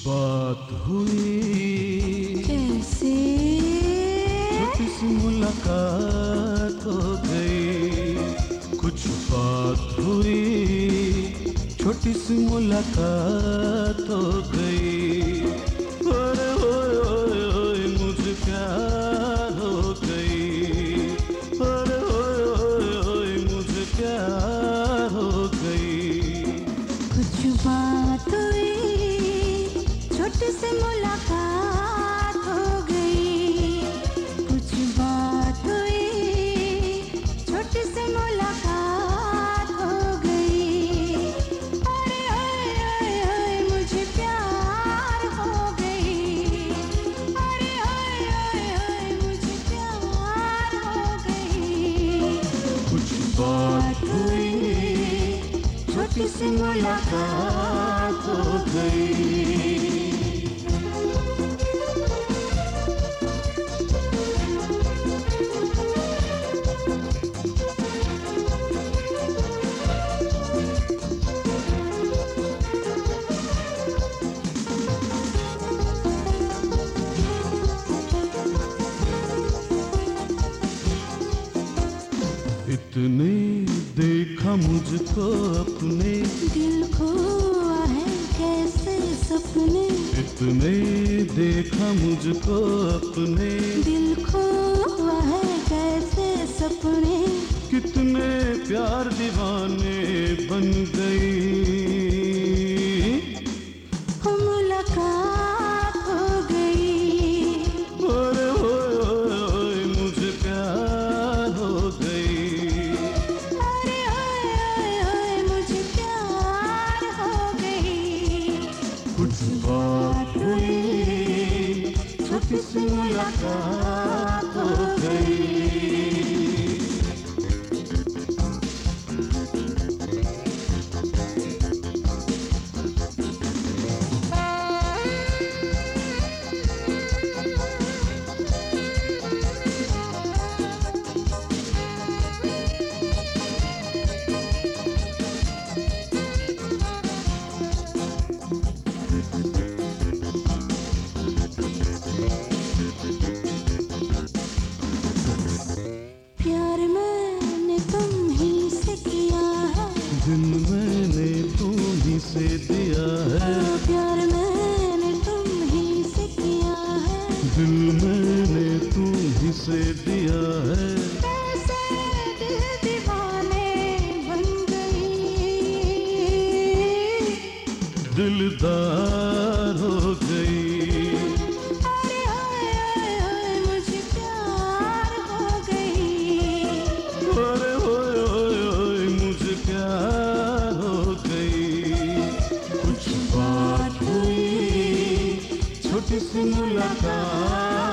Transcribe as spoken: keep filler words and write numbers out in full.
बात हुई कैसे? छोटी सी मुलाकात हो गई। कुछ बात हुई छोटी सी मुलाकात हो गई। ओए ओए ओए ओए मुझे प्यार हो गई। ओए ओए ओए ओए मुझे प्यार हो गई। कुछ बात हुई छोटी सी मुलाकात हो गई। कुछ बात हुई छोटी सी मुलाकात हो गई। अरे ओए ओए ओए मुझे प्यार हो गई। अरे ओए ओए ओए मुझे प्यार हो गई। कुछ बात हुई छोटी सी मुलाकात हो गई। इतने देखा मुझको अपने दिल खोआ है कैसे सपने। इतने देखा मुझको अपने दिल खोआ है कैसे सपने। कितने प्यार दीवाने बन गई। मुलाकात हो गई। ओए ओए ओए ओए मुझे प्यार हो गई। अरे ओए ओए ओए मुझे प्यार हो गई। कुछ बात हुई छोटी सी मुलाकात हो गई। प्यार मैंने तुम ही से किया है। दिल मैंने तुम ही से दिया है। प्यार मैंने तुम ही से किया है। दिल मैंने तुम ही से दिया है। कैसे दिल दीवाने बन गई। दिलदार हो गई। अरे ओए ओए ओए मुझे प्यार हो गई। अरे ओए ओए ओए मुझे प्यार हो गई। कुछ बात हुई छोटी सी मुलाकात